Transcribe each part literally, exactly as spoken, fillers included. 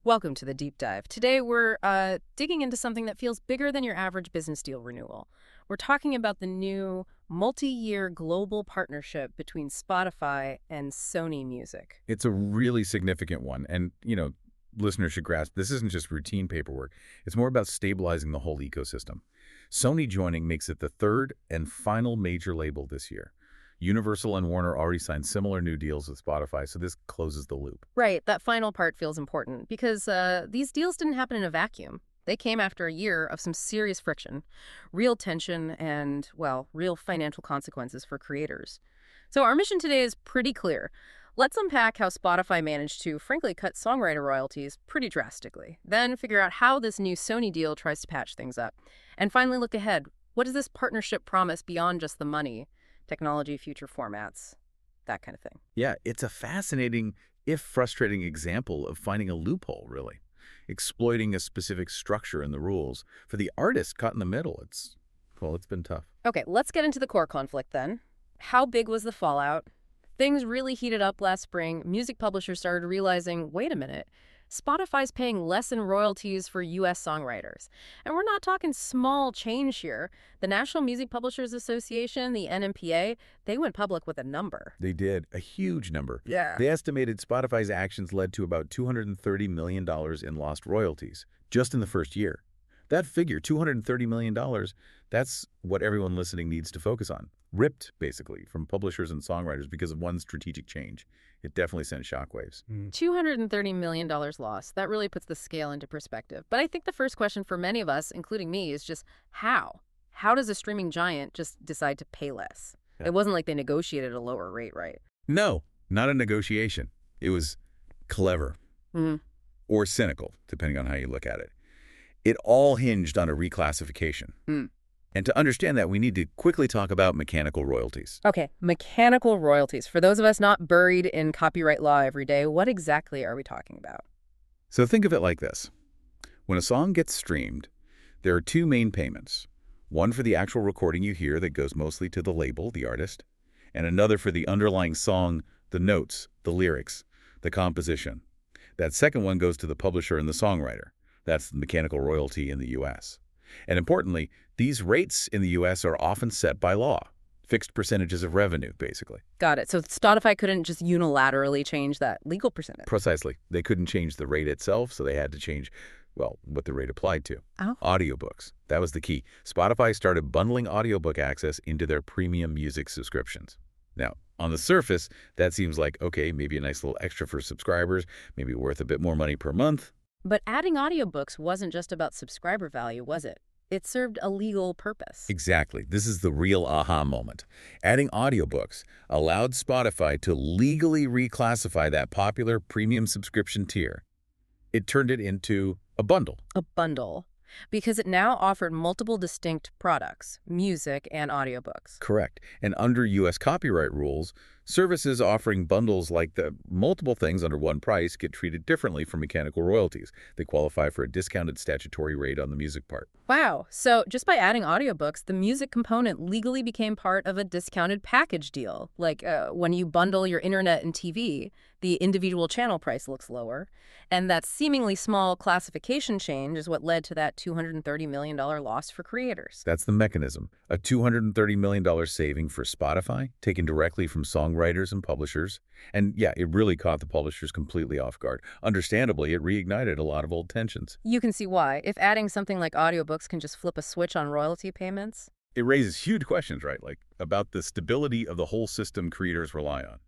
Welcome to the deep dive. Today we're uh, digging into something that feels bigger than your average business deal renewal. We're talking about the new multi-year global partnership between Spotify and Sony Music. It's a really significant one. And, you know, listeners should grasp this isn't just routine paperwork. It's more about stabilizing the whole ecosystem. Sony joining makes it the third and final major label this year. Universal and Warner already signed similar new deals with Spotify, so this closes the loop. Right, that final part feels important because uh, these deals didn't happen in a vacuum. They came after a year of some serious friction, real tension, and, well, real financial consequences for creators. So our mission today is pretty clear. Let's unpack how Spotify managed to, frankly, cut songwriter royalties pretty drastically. Then figure out how this new Sony deal tries to patch things up. And finally look ahead. What does this partnership promise beyond just the money? Technology, future formats, that kind of thing. Yeah, it's a fascinating, if frustrating, example of finding a loophole, really. Exploiting a specific structure in the rules. For the artist caught in the middle, it's, well, it's been tough. Okay, let's get into the core conflict then. How big was the fallout? Things really heated up last spring. Music publishers started realizing, wait a minute, Spotify's paying less in royalties for U S songwriters. And we're not talking small change here. The National Music Publishers Association, the N M P A, they went public with a number. They did, a huge number. Yeah. They estimated Spotify's actions led to about two hundred thirty million dollars in lost royalties, just in the first year. That figure, two hundred thirty million dollars, that's what everyone listening needs to focus on. Ripped, basically, from publishers and songwriters because of one strategic change. It definitely sent shockwaves. two hundred thirty million dollars lost. That really puts the scale into perspective. But I think the first question for many of us, including me, is just how? How does a streaming giant just decide to pay less? Yeah. It wasn't like they negotiated a lower rate, right? No, not a negotiation. It was clever. Mm. Or cynical, depending on how you look at it. It all hinged on a reclassification. Mm. And to understand that, we need to quickly talk about mechanical royalties. Okay, mechanical royalties. For those of us not buried in copyright law every day, what exactly are we talking about? So think of it like this. When a song gets streamed, there are two main payments. One for the actual recording you hear that goes mostly to the label, the artist, and another for the underlying song, the notes, the lyrics, the composition. That second one goes to the publisher and the songwriter. That's the mechanical royalty in the U S. And importantly, these rates in the U S are often set by law. Fixed percentages of revenue, basically. Got it. So Spotify couldn't just unilaterally change that legal percentage. Precisely. They couldn't change the rate itself, so they had to change, well, what the rate applied to. Oh. Audiobooks. That was the key. Spotify started bundling audiobook access into their premium music subscriptions. Now, on the surface, that seems like, okay, maybe a nice little extra for subscribers, maybe worth a bit more money per month. But adding audiobooks wasn't just about subscriber value, was it? It served a legal purpose. Exactly. This is the real aha moment. Adding audiobooks allowed Spotify to legally reclassify that popular premium subscription tier. It turned it into a bundle. A bundle. Because it now offered multiple distinct products, music and audiobooks. Correct. And under U S copyright rules, services offering bundles like the multiple things under one price get treated differently from mechanical royalties. They qualify for a discounted statutory rate on the music part. Wow. So just by adding audiobooks, the music component legally became part of a discounted package deal. Like uh, when you bundle your internet and T V, the individual channel price looks lower. And that seemingly small classification change is what led to that two hundred thirty million dollars loss for creators. That's the mechanism. A two hundred thirty million dollars saving for Spotify, taken directly from songwriters and publishers. And yeah, it really caught the publishers completely off guard. Understandably, it reignited a lot of old tensions. You can see why. If adding something like audiobooks can just flip a switch on royalty payments. It raises huge questions, right? Like about the stability of the whole system creators rely on.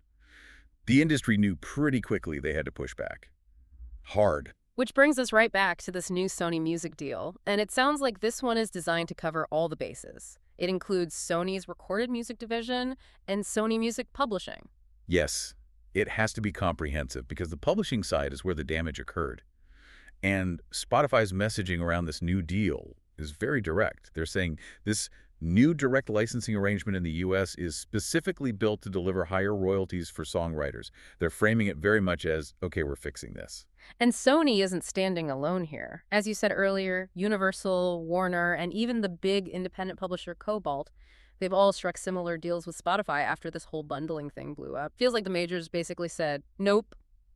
The industry knew pretty quickly they had to push back. Hard. Which brings us right back to this new Sony Music deal. And it sounds like this one is designed to cover all the bases. It includes Sony's recorded music division and Sony Music Publishing. Yes, it has to be comprehensive because the publishing side is where the damage occurred. And Spotify's messaging around this new deal is very direct. They're saying this new direct licensing arrangement in the U S is specifically built to deliver higher royalties for songwriters. They're framing it very much as, okay, we're fixing this. And Sony isn't standing alone here. As you said earlier, Universal, Warner, and even the big independent publisher Cobalt, they've all struck similar deals with Spotify after this whole bundling thing blew up. Feels like the majors basically said, nope,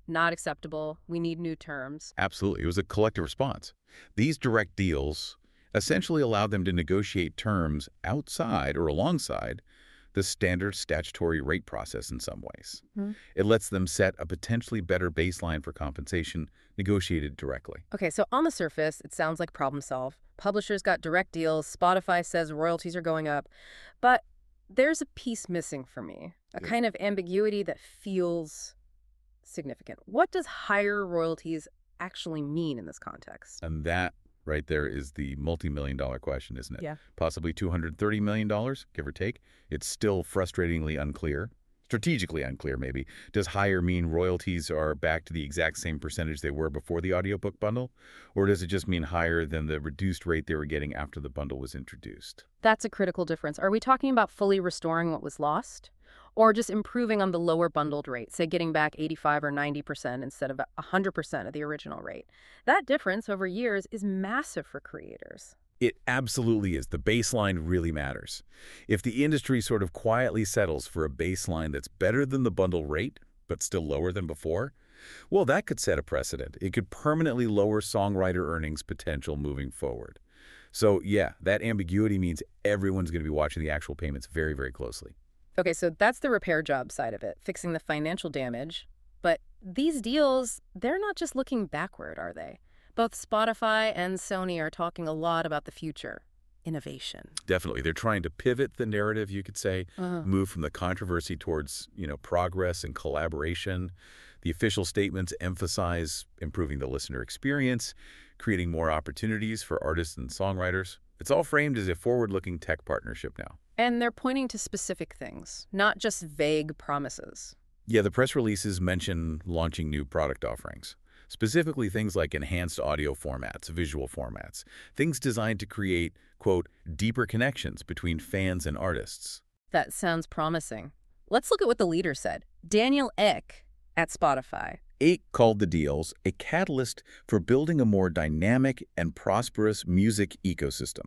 not acceptable, we need new terms. Absolutely. It was a collective response. These direct deals essentially allowed them to negotiate terms outside or alongside the standard statutory rate process in some ways. Hmm. It lets them set a potentially better baseline for compensation negotiated directly. Okay, so on the surface, it sounds like problem solved. Publishers got direct deals, Spotify says royalties are going up, but there's a piece missing for me, a Yeah. kind of ambiguity that feels significant. What does higher royalties actually mean in this context? And that right there is the multi-million dollar question, isn't it? Yeah. Possibly two hundred thirty million dollars, give or take. It's still frustratingly unclear. Strategically unclear, maybe. Does higher mean royalties are back to the exact same percentage they were before the audiobook bundle? Or does it just mean higher than the reduced rate they were getting after the bundle was introduced? That's a critical difference. Are we talking about fully restoring what was lost? Or just improving on the lower bundled rate, say getting back eighty-five or ninety percent instead of one hundred percent of the original rate? That difference over years is massive for creators. It absolutely is. The baseline really matters. If the industry sort of quietly settles for a baseline that's better than the bundle rate, but still lower than before, well, that could set a precedent. It could permanently lower songwriter earnings potential moving forward. So yeah, that ambiguity means everyone's going to be watching the actual payments very, very closely. Okay, so that's the repair job side of it, fixing the financial damage. But these deals, they're not just looking backward, are they? Both Spotify and Sony are talking a lot about the future. Innovation. Definitely. They're trying to pivot the narrative, you could say, Uh, move from the controversy towards, you know, progress and collaboration. The official statements emphasize improving the listener experience, creating more opportunities for artists and songwriters. It's all framed as a forward-looking tech partnership now. and they're pointing to specific things, not just vague promises. Yeah, the press releases mention launching new product offerings, specifically things like enhanced audio formats, visual formats, things designed to create, quote, deeper connections between fans and artists. That sounds promising. Let's look at what the leader said. Daniel Ek at Spotify. Eight called the deals a catalyst for building a more dynamic and prosperous music ecosystem.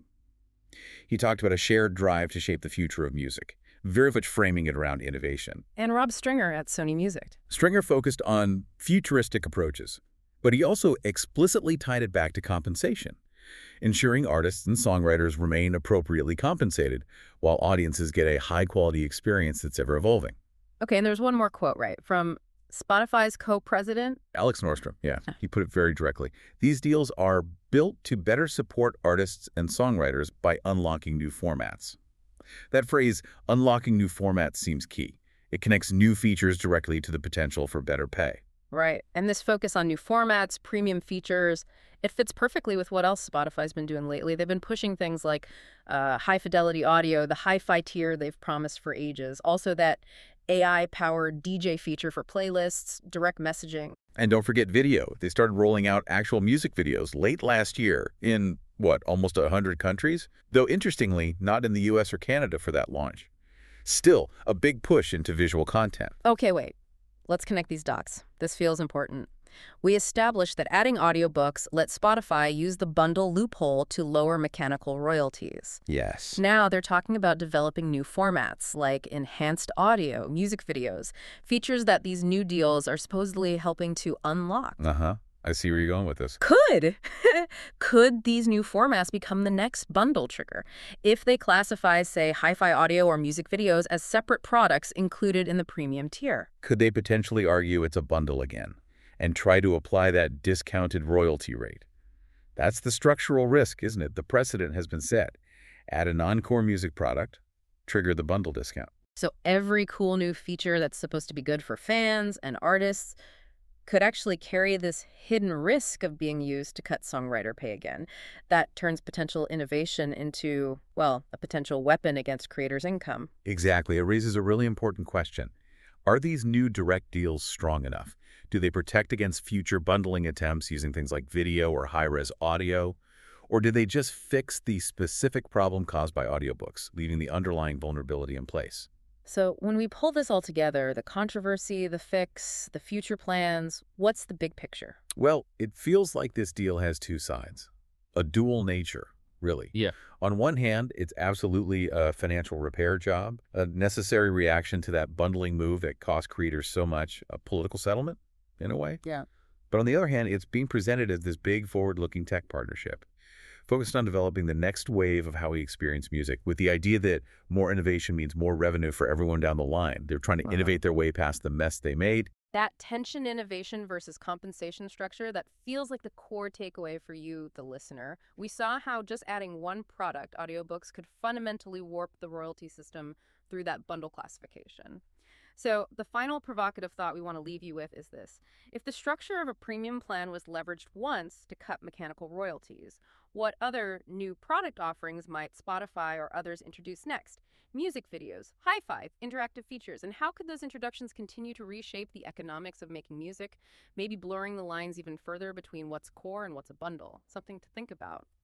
He talked about a shared drive to shape the future of music, very much framing it around innovation. And Rob Stringer at Sony Music. Stringer focused on futuristic approaches, but he also explicitly tied it back to compensation, ensuring artists and songwriters remain appropriately compensated while audiences get a high-quality experience that's ever-evolving. Okay, and there's one more quote, right, from Spotify's co-president. Alex Nordstrom, yeah, he put it very directly. These deals are built to better support artists and songwriters by unlocking new formats. That phrase, unlocking new formats, seems key. It connects new features directly to the potential for better pay. Right, and this focus on new formats, premium features, it fits perfectly with what else Spotify's been doing lately. They've been pushing things like uh, high-fidelity audio, the hi-fi tier they've promised for ages, also that A I-powered D J feature for playlists, direct messaging. And don't forget video. They started rolling out actual music videos late last year in, what, almost one hundred countries? Though interestingly, not in the U S or Canada for that launch. Still, a big push into visual content. Okay, wait. Let's connect these dots. This feels important. We established that adding audiobooks let Spotify use the bundle loophole to lower mechanical royalties. Yes. Now they're talking about developing new formats like enhanced audio, music videos, features that these new deals are supposedly helping to unlock. Uh-huh. I see where you're going with this. Could. Could these new formats become the next bundle trigger if they classify, say, hi-fi audio or music videos as separate products included in the premium tier? Could they potentially argue it's a bundle again and try to apply that discounted royalty rate? That's the structural risk, isn't it? The precedent has been set. Add a non-core music product, trigger the bundle discount. So every cool new feature that's supposed to be good for fans and artists could actually carry this hidden risk of being used to cut songwriter pay again. That turns potential innovation into, well, a potential weapon against creators' income. Exactly. It raises a really important question. Are these new direct deals strong enough? Do they protect against future bundling attempts using things like video or high-res audio? Or do they just fix the specific problem caused by audiobooks, leaving the underlying vulnerability in place? So when we pull this all together, the controversy, the fix, the future plans, what's the big picture? Well, it feels like this deal has two sides. A dual nature, really. Yeah. On one hand, it's absolutely a financial repair job, a necessary reaction to that bundling move that cost creators so much, a political settlement. in a way. Yeah. But on the other hand, it's being presented as this big, forward-looking tech partnership, focused on developing the next wave of how we experience music, with the idea that more innovation means more revenue for everyone down the line. They're trying to Wow. innovate their way past the mess they made. That tension innovation versus compensation structure, that feels like the core takeaway for you, the listener. We saw how just adding one product, audiobooks, could fundamentally warp the royalty system through that bundle classification. So the final provocative thought we want to leave you with is this. If the structure of a premium plan was leveraged once to cut mechanical royalties, what other new product offerings might Spotify or others introduce next? Music videos, hi-fi, interactive features, and how could those introductions continue to reshape the economics of making music, maybe blurring the lines even further between what's core and what's a bundle? Something to think about.